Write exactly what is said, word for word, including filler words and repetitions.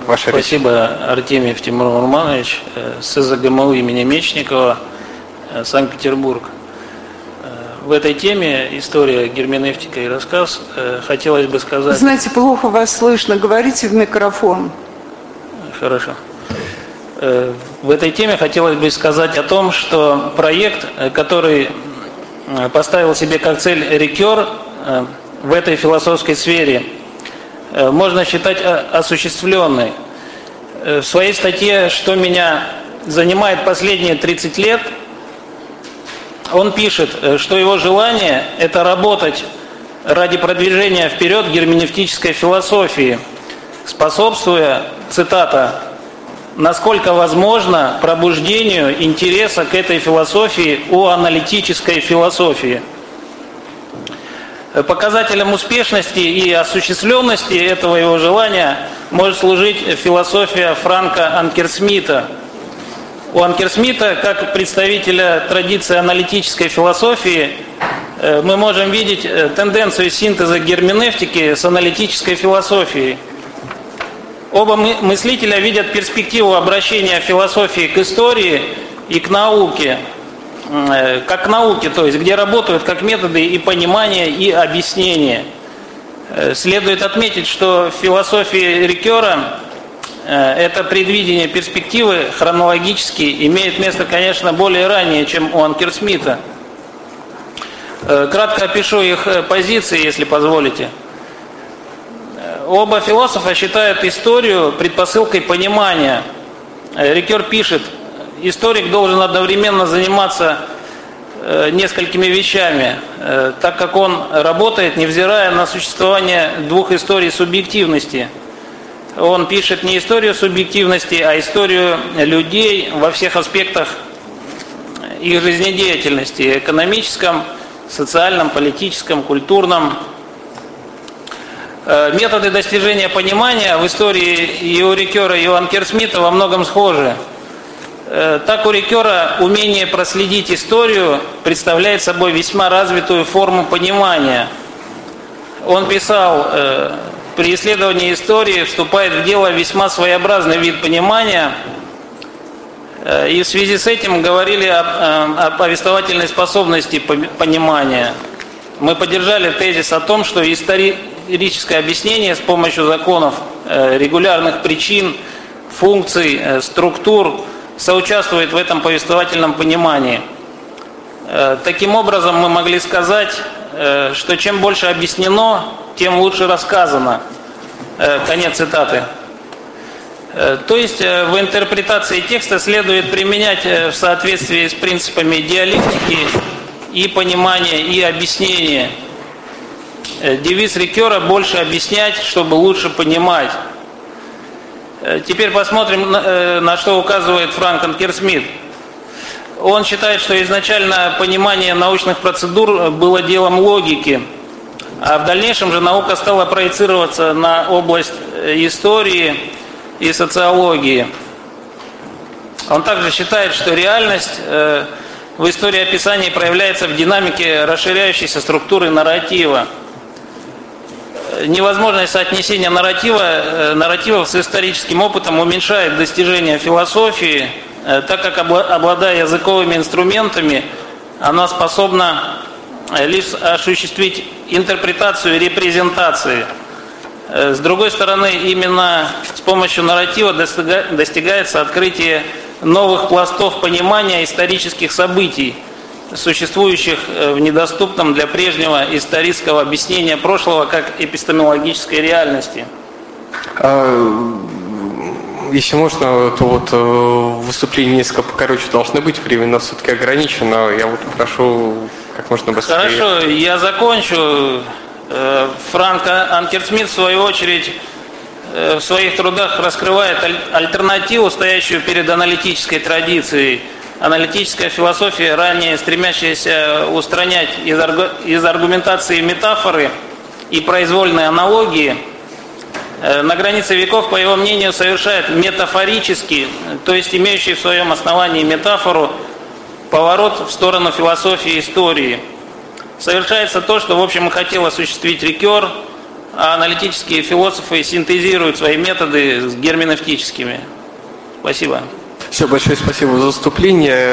ваша речь. Спасибо, Артемьев Тимур Нурманович, с СЗГМУ имени Мечникова, Санкт-Петербург. В этой теме история герменевтика и рассказ хотелось бы сказать... Знаете, плохо вас слышно, говорите в микрофон. Хорошо. В этой теме хотелось бы сказать о том, что проект, который поставил себе как цель Рикер в этой философской сфере, можно считать осуществленной. В своей статье «Что меня занимает последние тридцать лет», он пишет, что его желание – это работать ради продвижения вперед герменевтической философии, способствуя, цитата, «насколько возможно пробуждению интереса к этой философии у аналитической философии». Показателем успешности и осуществленности этого его желания может служить философия Франка Анкерсмита. У Анкерсмита, как представителя традиции аналитической философии, мы можем видеть тенденцию синтеза герменевтики с аналитической философией. Оба мыслителя видят перспективу обращения философии к истории и к науке, как к науке, то есть где работают как методы и понимания, и объяснения. Следует отметить, что в философии Рикера это предвидение перспективы хронологически имеет место, конечно, более ранее, чем у Анкерсмита. Кратко опишу их позиции, если позволите. Оба философа считают историю предпосылкой понимания. Рикер пишет, историк должен одновременно заниматься несколькими вещами, так как он работает, невзирая на существование двух историй субъективности. Он пишет не историю субъективности, а историю людей во всех аспектах их жизнедеятельности, экономическом, социальном, политическом, культурном. Методы достижения понимания в истории и у Рикера, и у Анкерсмита во многом схожи. Так у Рикера умение проследить историю представляет собой весьма развитую форму понимания. Он писал, при исследовании истории вступает в дело весьма своеобразный вид понимания, и в связи с этим говорили о, о повествовательной способности понимания. Мы поддержали тезис о том, что историческое объяснение с помощью законов, регулярных причин, функций, структур соучаствует в этом повествовательном понимании. Таким образом, мы могли сказать, что чем больше объяснено, тем лучше рассказано. Конец цитаты. То есть в интерпретации текста следует применять в соответствии с принципами диалектики и понимания, и объяснения. Девиз Рикера «больше объяснять, чтобы лучше понимать». Теперь посмотрим, на что указывает Франк Анкерсмит. Он считает, что изначально понимание научных процедур было делом логики, а в дальнейшем же наука стала проецироваться на область истории и социологии. Он также считает, что реальность в истории описания проявляется в динамике расширяющейся структуры нарратива. Невозможность соотнесения нарратива, нарративов с историческим опытом уменьшает достижения философии, так как, обладая языковыми инструментами, она способна лишь осуществить интерпретацию и репрезентации. С другой стороны, именно с помощью нарратива достигается открытие новых пластов понимания исторических событий, существующих в недоступном для прежнего исторического объяснения прошлого как эпистемологической реальности. Если можно, то вот выступление несколько покороче должны быть, время у нас все-таки ограничено. Я вот прошу как можно быстрее. Хорошо, я закончу. Франк Анкерсмит, в свою очередь, в своих трудах раскрывает альтернативу, стоящую перед аналитической традицией. Аналитическая философия, ранее стремящаяся устранять из, аргу... из аргументации метафоры и произвольные аналогии, на границе веков, по его мнению, совершает метафорический, то есть имеющий в своем основании метафору, поворот в сторону философии истории. Совершается то, что, в общем, и хотел осуществить Рикер, а аналитические философы синтезируют свои методы с герменевтическими. Спасибо. Все, большое спасибо за выступление.